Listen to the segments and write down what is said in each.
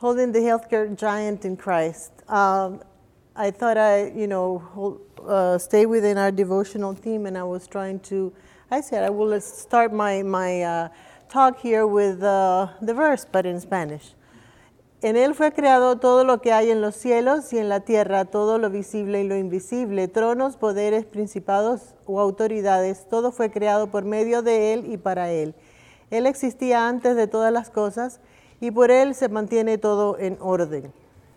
holding the healthcare giant in Christ. I thought stay within our devotional theme, and I was trying to. I said I will start my talk here with the verse, but in Spanish. En él fue creado todo lo que hay en los cielos y en la tierra, todo lo visible y lo invisible, tronos, poderes, principados o autoridades, todo fue creado por medio de él y para él. Él existía antes de todas las cosas y por él se mantiene todo en orden.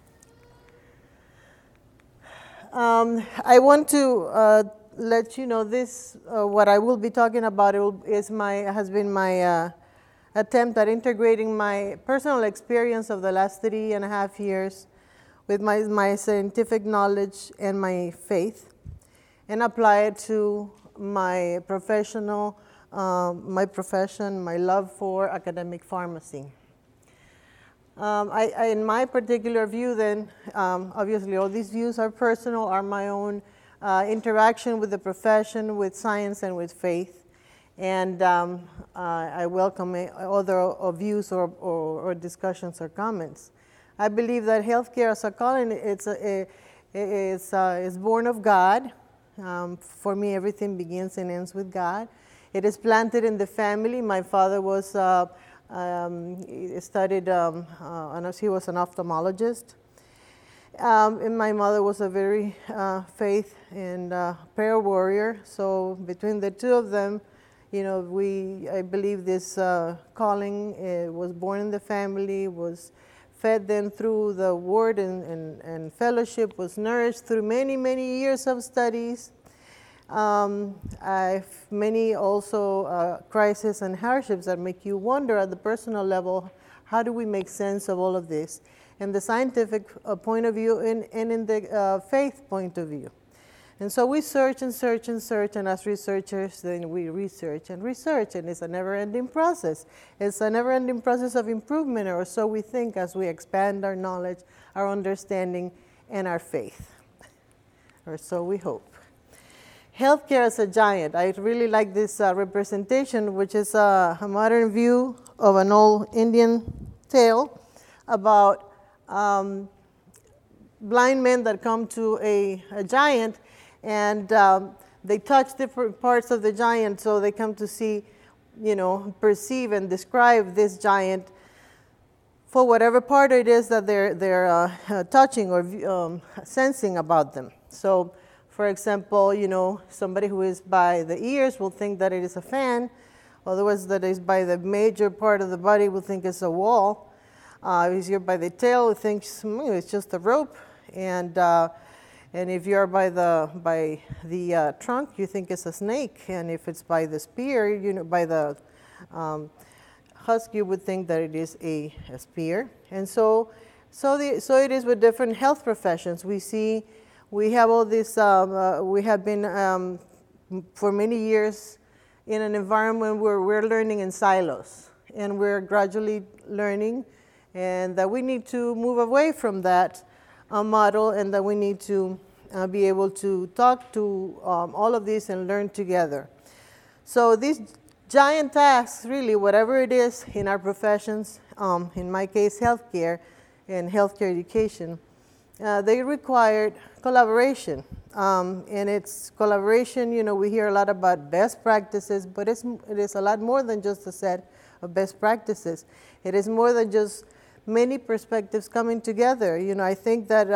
I want to let you know this, what I will be talking about has been my attempt at integrating my personal experience of the last 3.5 years with my scientific knowledge and my faith, and apply it to my profession, my love for academic pharmacy. In my particular view then, obviously all these views are personal, are my own interaction with the profession, with science, and with faith. And I welcome other views or discussions or comments. I believe that healthcare as a calling is born of God. For me, everything begins and ends with God. It is planted in the family. My father was studied, he was an ophthalmologist. And my mother was a very faith and prayer warrior. So between the two of them, I believe this calling was born in the family, was fed then through the word and fellowship, was nourished through many, many years of studies. Many also crises and hardships that make you wonder at the personal level, how do we make sense of all of this? In the scientific point of view and in the faith point of view. And so we search and search and search, and as researchers, then we research, and it's a never-ending process. It's a never-ending process of improvement, or so we think, as we expand our knowledge, our understanding, and our faith. Or so we hope. Healthcare as a giant. I really like this representation, which is a modern view of an old Indian tale about blind men that come to a giant, and they touch different parts of the giant, so they come to see, perceive and describe this giant for whatever part it is that they're touching or sensing about them. So, for example, somebody who is by the ears will think that it is a fan, otherwise that is by the major part of the body will think it's a wall. If you're by the tail, it thinks it's just a rope, and if you're by the trunk, you think it's a snake, and if it's by the spear, by the husk, you would think that it is a spear. And so it is with different health professions. We have all this. We have been for many years in an environment where we're learning in silos, and we're gradually learning. And that we need to move away from that model, and that we need to be able to talk to all of this and learn together. So these giant tasks, really, whatever it is in our professions, in my case, healthcare and healthcare education, they required collaboration. And it's collaboration, we hear a lot about best practices, but it is a lot more than just a set of best practices. It is more than just many perspectives coming together. I think that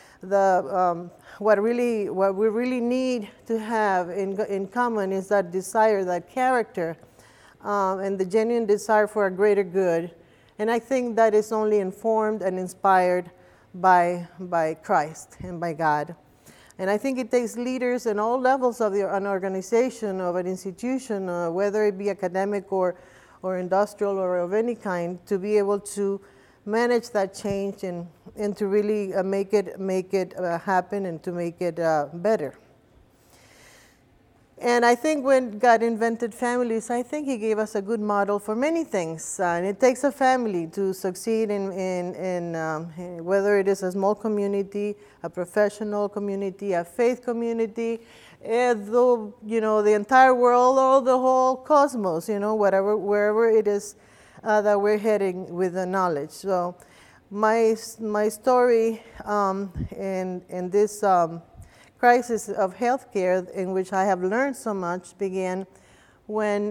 what we really need to have in common is that desire, that character, and the genuine desire for a greater good. And I think that is only informed and inspired by Christ and by God. And I think it takes leaders in all levels of an organization, of an institution, whether it be academic or industrial or of any kind, to be able to manage that change and to really make it happen and to make it better. And I think when God invented families, I think He gave us a good model for many things. And it takes a family to succeed in whether it is a small community, a professional community, a faith community, the entire world or the whole cosmos, wherever it is that we're heading with the knowledge. So my story in this crisis of healthcare, in which I have learned so much, began when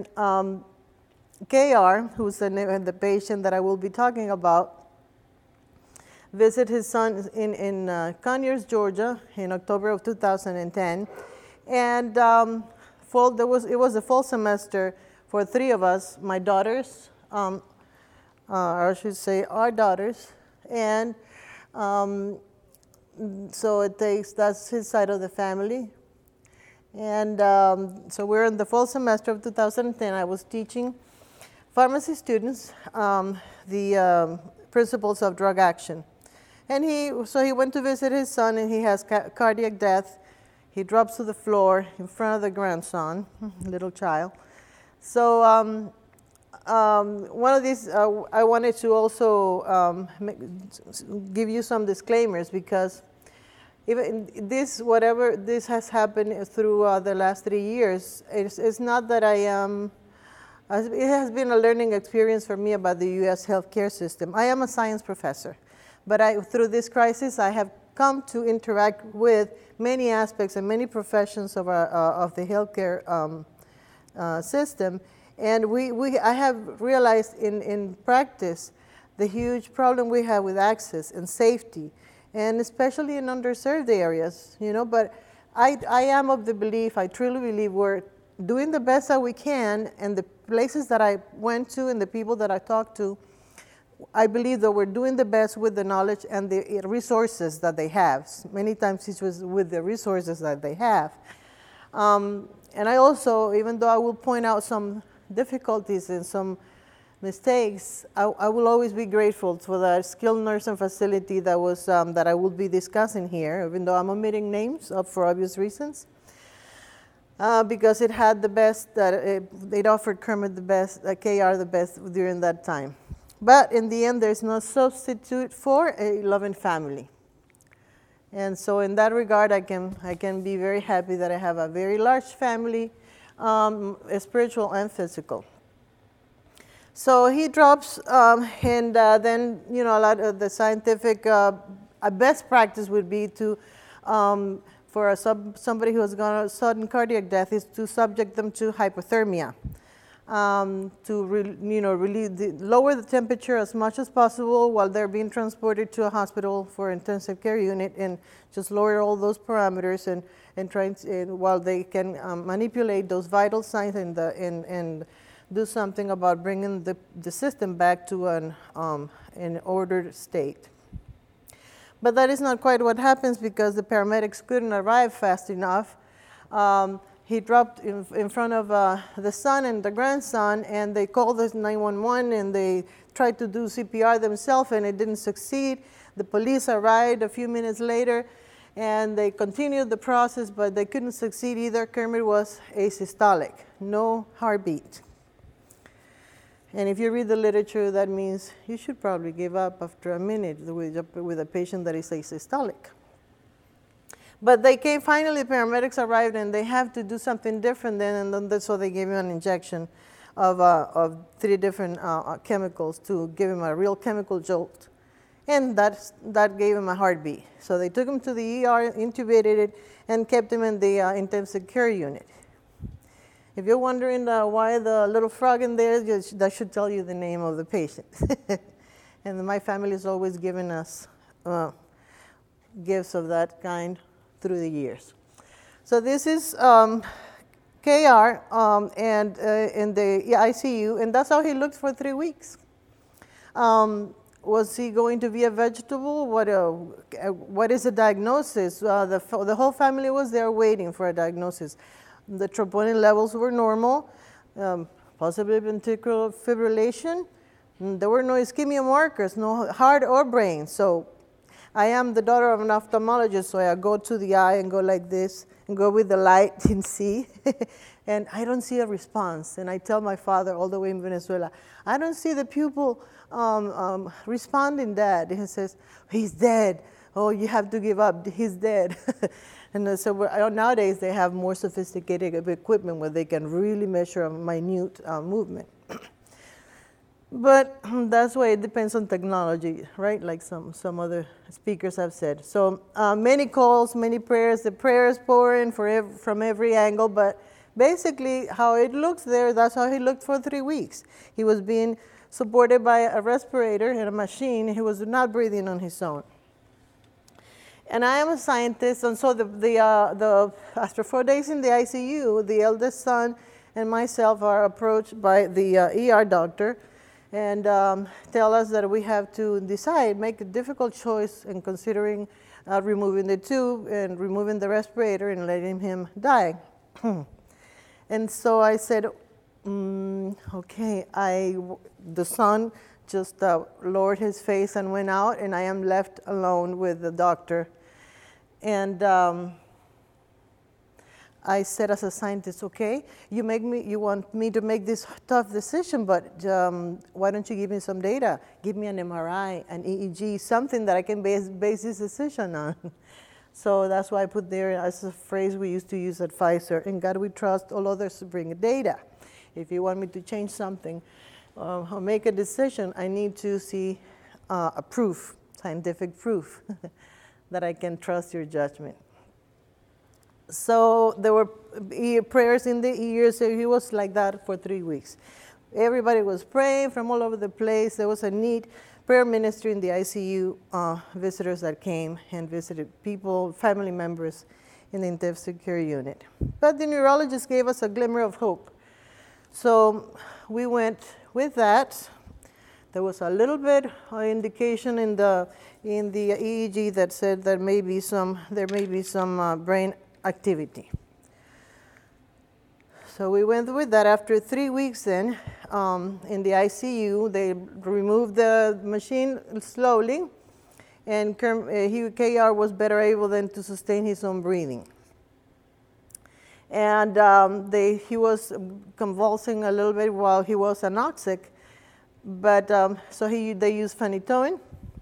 KR, who's the patient that I will be talking about, visited his son in Conyers, Georgia, in October of 2010, and it was a full semester for three of us, my daughters, or I should say our daughters, and so that's his side of the family. And so we're in the fall semester of 2010. I was teaching pharmacy students the principles of drug action. And he went to visit his son, and he has cardiac death. He drops to the floor in front of the grandson, little child. So one of these, I wanted to also give you some disclaimers, because even this, whatever this has happened through the last 3 years, it's not that I am, it has been a learning experience for me about the U.S. healthcare system. I am a science professor, but through this crisis, I have come to interact with many aspects and many professions of the healthcare system. And I have realized in practice the huge problem we have with access and safety, and especially in underserved areas, but I am of the belief, I truly believe we're doing the best that we can, and the places that I went to and the people that I talked to, I believe that we're doing the best with the knowledge and the resources that they have. Many times it was with the resources that they have. And I also, even though I will point out some difficulties and some mistakes, I will always be grateful for the skilled nursing facility that was that I will be discussing here, even though I'm omitting names for obvious reasons, because it had the best, it offered Kermit the best, KR the best during that time. But in the end, there's no substitute for a loving family. And so in that regard, I can be very happy that I have a very large family, spiritual and physical. So he drops, and then, a lot of the scientific, a best practice would be to, for somebody who has gone a sudden cardiac death, is to subject them to hypothermia, to lower the temperature as much as possible while they're being transported to a hospital for intensive care unit, and just lower all those parameters and trying to, while they can manipulate those vital signs and do something about bringing the system back to an ordered state. But that is not quite what happens, because the paramedics couldn't arrive fast enough. He dropped in front of the son and the grandson, and they called us 911, and they tried to do CPR themselves, and it didn't succeed. The police arrived a few minutes later, and they continued the process, but they couldn't succeed either. Kermit was asystolic, no heartbeat. And if you read the literature, that means you should probably give up after a minute with a patient that is asystolic. But they came, finally, paramedics arrived, and they have to do something different then, and then so they gave him an injection of 3 different chemicals to give him a real chemical jolt. And that gave him a heartbeat. So they took him to the ER, intubated it, and kept him in the intensive care unit. If you're wondering why the little frog in there, that should tell you the name of the patient. And my family has always given us gifts of that kind through the years. So this is KR and in the ICU, and that's how he looked for 3 weeks. Was he going to be a vegetable? What is the diagnosis? The whole family was there waiting for a diagnosis. The troponin levels were normal, possibly ventricular fibrillation. There were no ischemia markers, no heart or brain. So I am the daughter of an ophthalmologist, so I go to the eye and go like this and go with the light and see. And I don't see a response. And I tell my father all the way in Venezuela, I don't see the pupil responding, Dad. And he says, he's dead. Oh, you have to give up. He's dead. And so nowadays they have more sophisticated equipment where they can really measure a minute movement. But that's why it depends on technology, right? Like some other speakers have said. So many calls, many prayers. The prayers pour in from every angle, but basically how it looks there, that's how he looked for 3 weeks. He was being supported by a respirator and a machine. He was not breathing on his own. And I am a scientist, and so after 4 days in the ICU, the eldest son and myself are approached by the ER doctor and tell us that we have to decide, make a difficult choice in considering removing the tube and removing the respirator and letting him die. And so I said, okay, the son just lowered his face and went out, and I am left alone with the doctor. And I said as a scientist, okay, you want me to make this tough decision, but why don't you give me some data? Give me an MRI, an EEG, something that I can base this decision on. So that's why I put there as a phrase we used to use at Pfizer, in God we trust, all others bring data. If you want me to change something or make a decision, I need to see a proof, scientific proof, that I can trust your judgment. So there were prayers in the ears, so he was like that for 3 weeks. Everybody was praying from all over the place. There was a neat prayer ministry in the ICU, visitors that came and visited people, family members in the intensive care unit. But the neurologist gave us a glimmer of hope. So we went with that. There was a little bit of indication in the EEG that said there may be some brain activity. So we went with that. After 3 weeks then, in the ICU, they removed the machine slowly, and KR was better able then to sustain his own breathing. And he was convulsing a little bit while he was anoxic, but so they used phenytoin.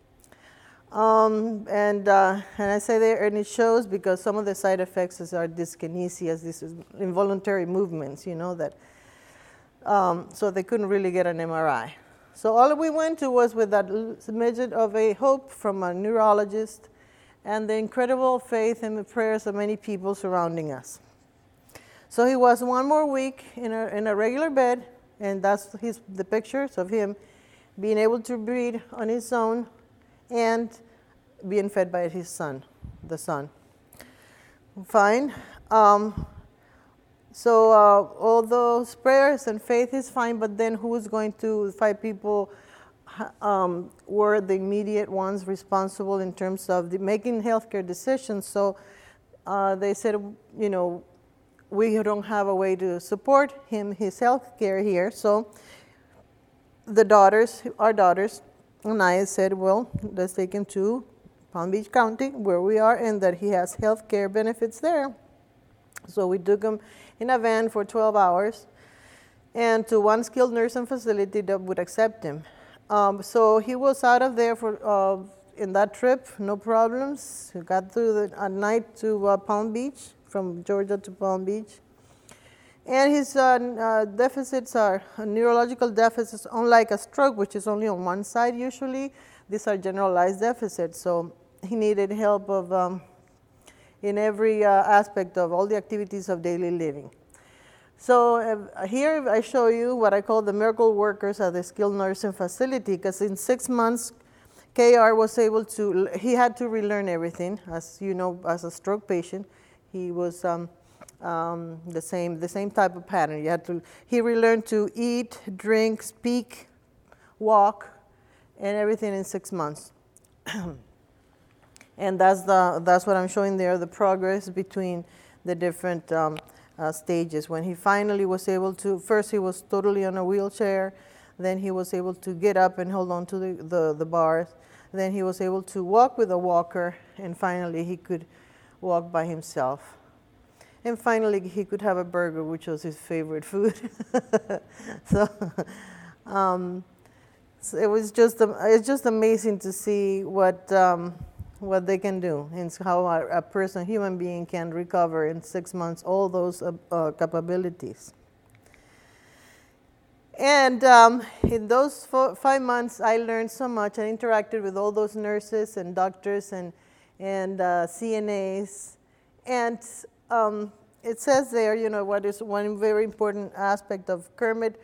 And I say there, and it shows because some of the side effects are dyskinesias, this is involuntary movements, that. So they couldn't really get an MRI. So all we went to was with that smidgen of a hope from a neurologist and the incredible faith and the prayers of many people surrounding us. So he was 1 more week in a regular bed, and that's the pictures of him being able to breathe on his own and being fed by his son, the son. Fine. So all those prayers and faith is fine, but then who's going to, 5 people were the immediate ones responsible in terms of making healthcare decisions. So they said, we don't have a way to support his healthcare here. So our daughters, and I said, well, let's take him to Palm Beach County, where we are, and that he has health care benefits there. So we took him in a van for 12 hours and to one skilled nursing facility that would accept him. So he was out of there in that trip, no problems. He got through at night to Palm Beach, from Georgia to Palm Beach. And his deficits are neurological deficits, unlike a stroke, which is only on one side usually. These are generalized deficits, so he needed help in every aspect of all the activities of daily living. So here I show you what I call the miracle workers at the skilled nursing facility, because in 6 months, KR was able to, he had to relearn everything. As you know, as a stroke patient, he was the same type of pattern. He relearned to eat, drink, speak, walk, and everything in 6 months. And that's what I'm showing there, the progress between the different stages. When he finally was able to, first he was totally on a wheelchair, then he was able to get up and hold on to the bars, then he was able to walk with a walker, and finally he could walk by himself. And finally, he could have a burger, which was his favorite food. So it's just amazing to see what they can do and how a human being can recover in 6 months all those capabilities. And in those 5 months, I learned so much. I interacted with all those nurses and doctors and CNAs. And it says there, what is one very important aspect of Kermit,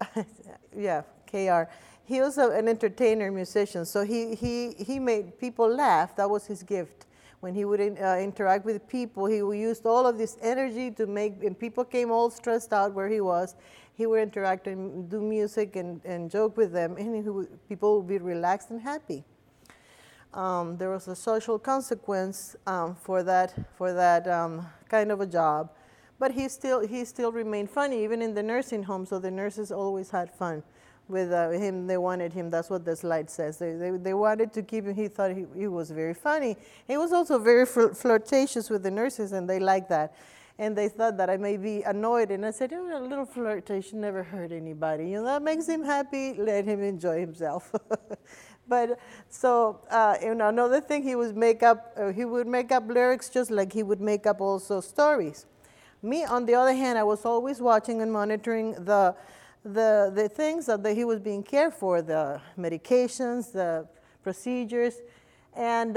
yeah, KR. He was an entertainer, musician, so he made people laugh. That was his gift. When he would interact with people, he used all of this energy to make, and people came all stressed out where he was. He would interact and do music and joke with them, and people would be relaxed and happy. There was a social consequence for that kind of a job, but he still remained funny, even in the nursing home. So the nurses always had fun with him. They wanted him. That's what the slide says. They wanted to keep him. He thought he was very funny. He was also very flirtatious with the nurses, and they liked that. And they thought that I may be annoyed. And I said, a little flirtation never hurt anybody. That makes him happy. Let him enjoy himself. But so another thing, he would make up lyrics just like he would make up also stories. Me, on the other hand, I was always watching and monitoring the things that he was being cared for, the medications, the procedures, and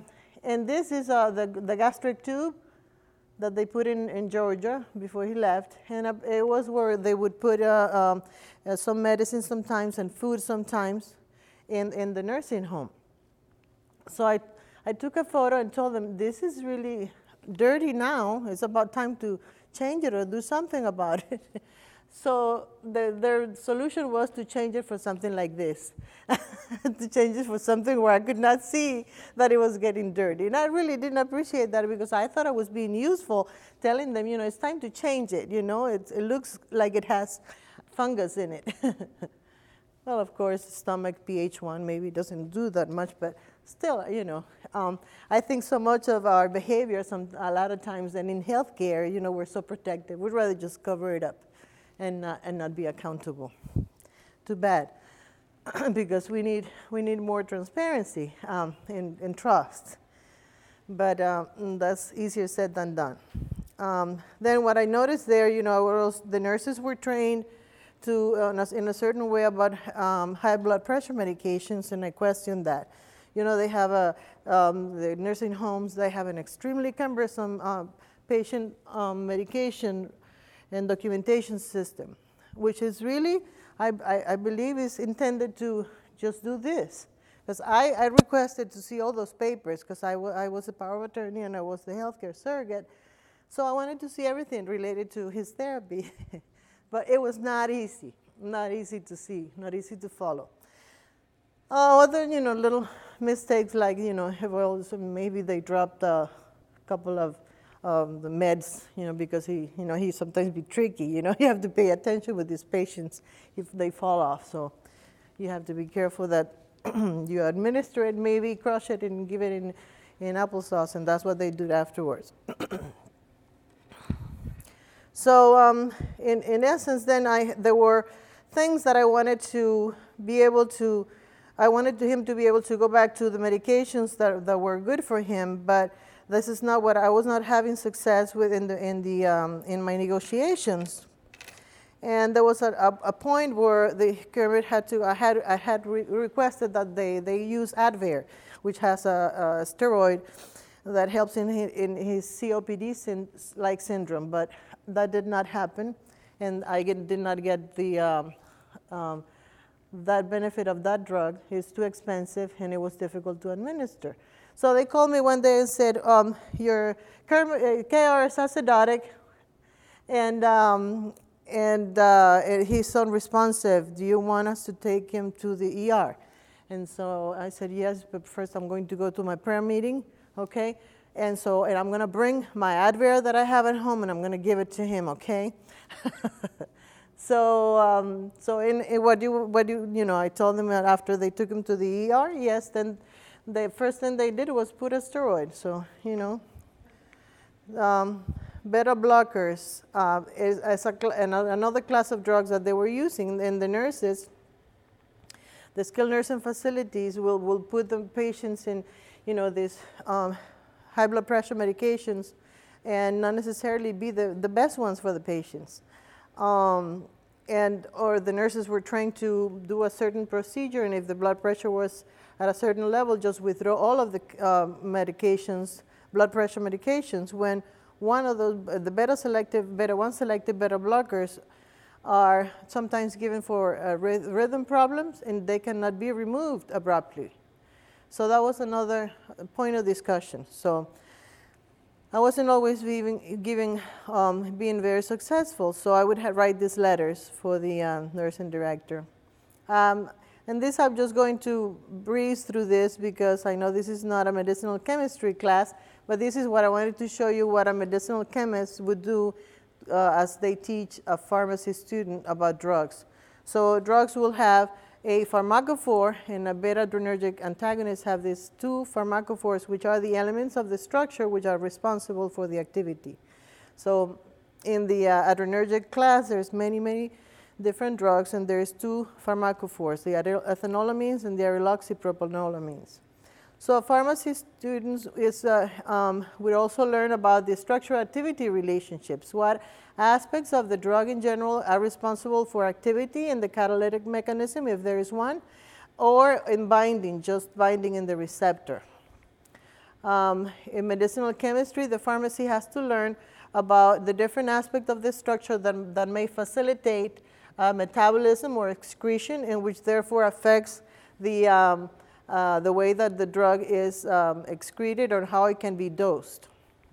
this is the gastric tube that they put in Georgia before he left, and it was where they would put some medicine sometimes and food sometimes in the nursing home. So I took a photo and told them, this is really dirty now. It's about time to change it or do something about it. So their solution was to change it for something like this, to change it for something where I could not see that it was getting dirty. And I really didn't appreciate that because I thought I was being useful, telling them, it's time to change it. It looks like it has fungus in it. Well, of course, stomach pH 1 maybe doesn't do that much, but still, I think so much of our behavior, a lot of times, and in healthcare, we're so protective. We'd rather just cover it up and not be accountable. Too bad, because we need more transparency and trust. But that's easier said than done. Then what I noticed there, the nurses were trained in a certain way about high blood pressure medications, and I questioned that. They have the nursing homes, they have an extremely cumbersome patient medication and documentation system, which is really, I believe, is intended to just do this. Because I requested to see all those papers because I was a power of attorney and I was the healthcare surrogate. So I wanted to see everything related to his therapy. But it was not easy to see, not easy to follow. Other, little mistakes like, well, so maybe they dropped a couple of the meds, because he sometimes be tricky. You have to pay attention with these patients if they fall off. So you have to be careful that you administer it, maybe crush it and give it in applesauce, and that's what they do afterwards. So in essence, then there were things that I wanted to be able to. I wanted him to be able to go back to the medications that were good for him, but this is not what I was not having success with in my negotiations. And there was a point where the Kermit I had requested that they use Advair, which has a steroid that helps in his COPD-like syndrome, but that did not happen, and I did not get the that benefit of that drug. It's too expensive, and it was difficult to administer. So they called me one day and said, your KR is acidotic, and he's unresponsive. Do you want us to take him to the ER? And so I said, yes, but first I'm going to go to my prayer meeting, okay? And I'm going to bring my Advair that I have at home, and I'm going to give it to him, okay? So I told them that after they took him to the ER, yes, then the first thing they did was put a steroid. So, beta blockers is another class of drugs that they were using, and the nurses, the skilled nursing facilities will put the patients in, these high blood pressure medications and not necessarily be the best ones for the patients. or the nurses were trained to do a certain procedure, and if the blood pressure was at a certain level, just withdraw all of the medications, blood pressure medications, when one of those, the beta-1 selective beta blockers are sometimes given for rhythm problems, and they cannot be removed abruptly. So that was another point of discussion. So I wasn't always being very successful, so I would write these letters for the nursing director. And this, I'm just going to breeze through this because I know this is not a medicinal chemistry class, but this is what I wanted to show you what a medicinal chemist would do as they teach a pharmacy student about drugs. So drugs will have a pharmacophore, and a beta-adrenergic antagonist have these two pharmacophores, which are the elements of the structure which are responsible for the activity. So in the adrenergic class, there's many different drugs, and there's two pharmacophores, the ethanolamines and the aryloxypropanolamines. So pharmacy students we also learn about the structure-activity relationships. What aspects of the drug in general are responsible for activity and the catalytic mechanism, if there is one, or in binding, just binding in the receptor. In medicinal chemistry, the pharmacy has to learn about the different aspects of the structure that may facilitate metabolism or excretion, and which therefore affects the way that the drug is excreted or how it can be dosed.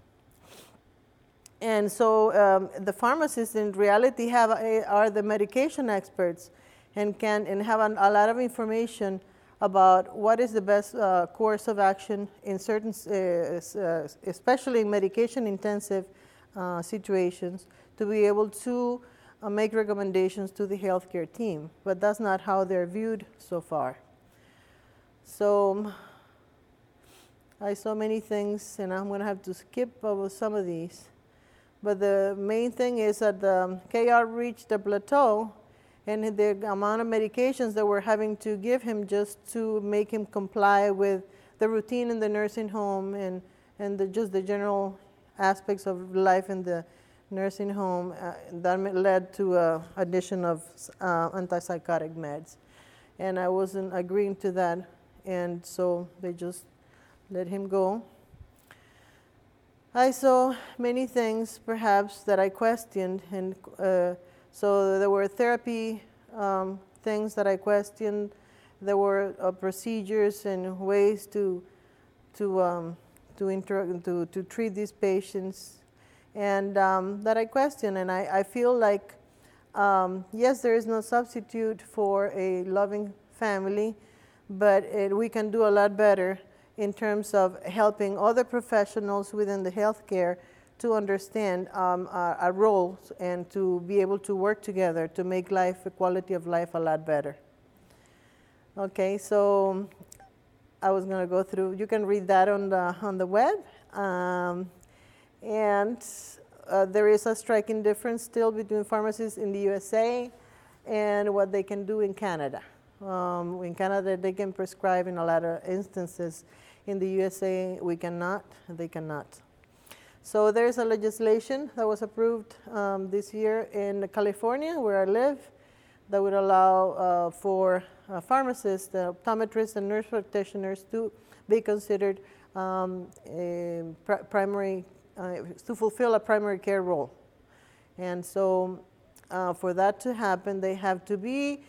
And so the pharmacists in reality are the medication experts and have a lot of information about what is the best course of action in certain, especially in medication-intensive situations, to be able to make recommendations to the healthcare team. But that's not how they're viewed so far. So I saw many things, and I'm going to have to skip over some of these. But the main thing is that the KR reached a plateau, and the amount of medications that we're having to give him just to make him comply with the routine in the nursing home and just the general aspects of life in the nursing home, that led to addition of antipsychotic meds. And I wasn't agreeing to that, and so they just let him go. I saw many things, perhaps, that I questioned, and so there were therapy things that I questioned. There were procedures and ways to treat these patients, and that I questioned. And I feel like, yes, there is no substitute for a loving family, but we can do a lot better in terms of helping other professionals within the healthcare to understand our roles and to be able to work together to make life, the quality of life, a lot better. Okay, so I was going to go through. You can read that on the web, and there is a striking difference still between pharmacists in the USA and what they can do in Canada. In Canada, they can prescribe in a lot of instances. In the USA, we cannot, they cannot. So there's a legislation that was approved this year in California, where I live, that would allow for pharmacists, optometrists, and nurse practitioners to be considered primary, to fulfill a primary care role. And so for that to happen, they have to be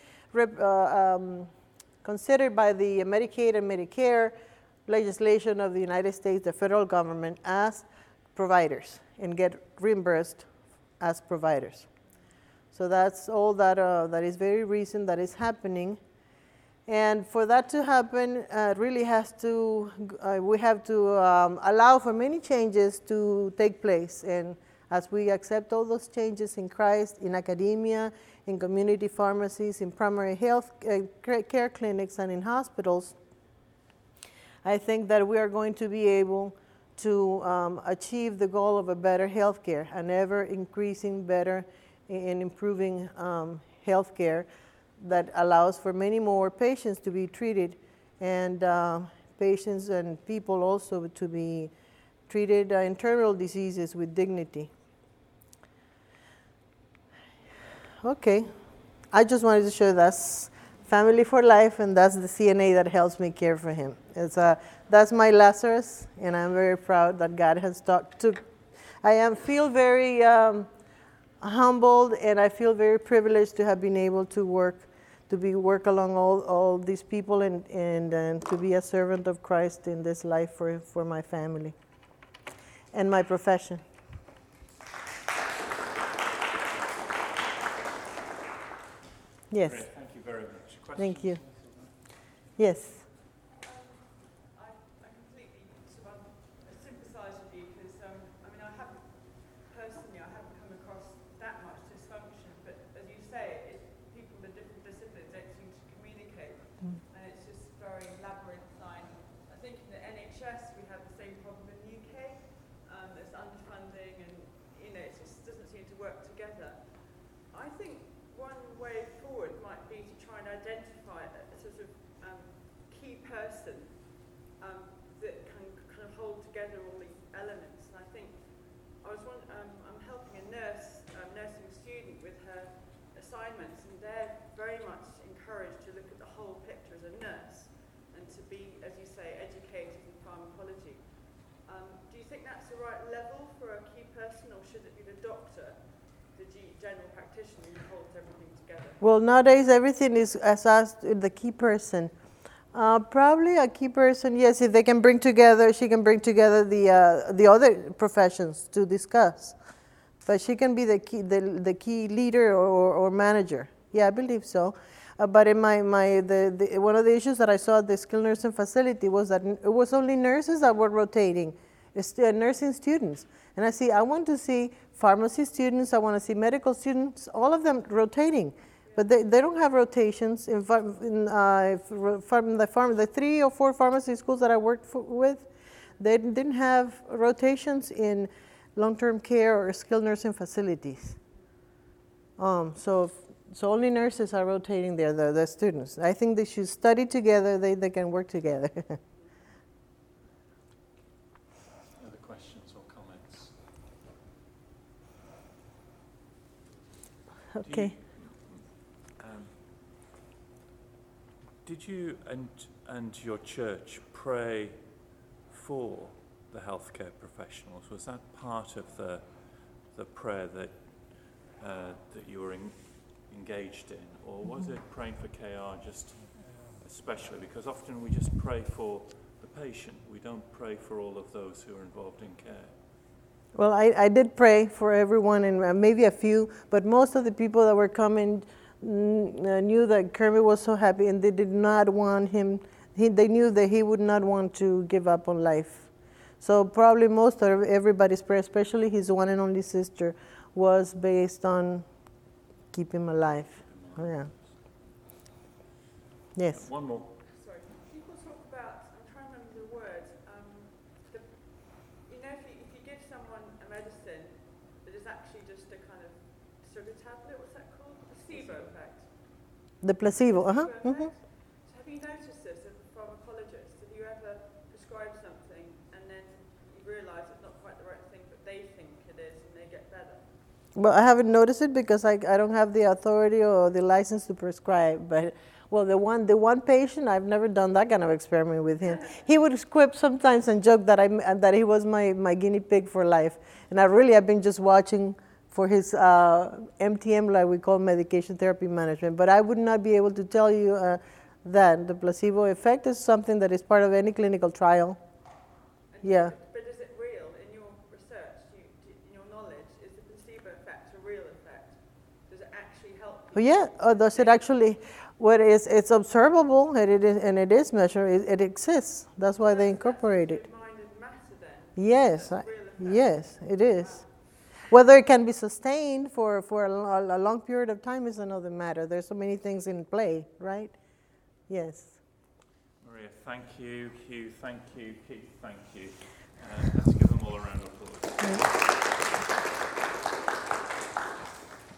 considered by the Medicaid and Medicare legislation of the United States, the federal government, as providers and get reimbursed as providers. So that's all that is very recent that is happening. And for that to happen, really has to, we have to allow for many changes to take place. And as we accept all those changes in Christ, in academia, in community pharmacies, in primary health care clinics, and in hospitals, I think that we are going to be able to achieve the goal of a better health care, an ever increasing better and improving health care that allows for many more patients to be treated, and patients and people also to be treated in terminal diseases with dignity. Okay, I just wanted to show that's family for life, and that's the CNA that helps me care for him. That's my Lazarus, and I'm very proud that God has talked to. Feel very humbled, and I feel very privileged to have been able to work along all these people and to be a servant of Christ in this life for my family and my profession. Yes. Great. Thank you very much. Question? Thank you. Yes. I completely sort of sympathise with you because, I haven't come across that much dysfunction, but as you say, people with different disciplines don't seem to communicate, and it's just very labyrinthine. I think in the NHS we have the same problem in the UK. There's underfunding, and it just doesn't seem to work together. I think one way forward might be to try and identify a sort of key person that can kind of hold together all these elements. And I think I'm helping a nursing student with her assignments, and they're very much encouraged to look at the whole picture as a nurse and to be, as you say, educated in pharmacology. Do you think that's the right level for a key person, or should it be the doctor, the general practitioner, who holds everything together? Well, nowadays everything is asked the key person. Probably a key person, yes, if they can bring together, she can bring together the other professions to discuss. But she can be the key leader or manager. Yeah, I believe so. But in one of the issues that I saw at the skilled nursing facility was that it was only nurses that were rotating, nursing students. And I want to see pharmacy students, I want to see medical students, all of them rotating. But they don't have rotations in the 3 or 4 pharmacy schools that I worked with. They didn't have rotations in long-term care or skilled nursing facilities. So only nurses are rotating there, the students. I think they should study together, they can work together. Other questions or comments? Okay. Did you and your church pray for the healthcare professionals? Was that part of the prayer that you were engaged in, or was it praying for KR just especially? Because often we just pray for the patient. We don't pray for all of those who are involved in care. Well, I did pray for everyone, and maybe a few, but most of the people that were coming knew that Kermit was so happy, and they did not want him. They knew that he would not want to give up on life. So probably most of everybody's prayer, especially his one and only sister, was based on keep him alive. Oh, yeah. Yes. One more. Sorry. People talk about, I'm trying to remember the word, if you give someone a medicine that is actually just a kind of sugar tablet, what's that called? Placebo effect. The placebo, Placebo Mm-hmm. effect. So have you noticed this as a pharmacologist? Have you ever prescribed something and then you realise it's not quite the right thing, but they think it is, and they get better? Well, I haven't noticed it because I don't have the authority or the license to prescribe. But well, the one patient, I've never done that kind of experiment with him. He would quip sometimes and joke that he was my guinea pig for life, and I've been just watching for his MTM, like we call medication therapy management. But I would not be able to tell you that the placebo effect is something that is part of any clinical trial. Yeah. But is it real in your research, in your knowledge? Is the placebo effect a real effect? Does it actually help Oh, yeah. Does it actually? It's observable, and it is measured. It exists. That's why they incorporate it. Mind and matter then? Yes, That's a real effect. yes, it is. Whether it can be sustained for a long period of time is another matter. There's so many things in play, right? Yes. Maria, thank you. Hugh, thank you. Keith, thank you. Let's give them all a round of applause.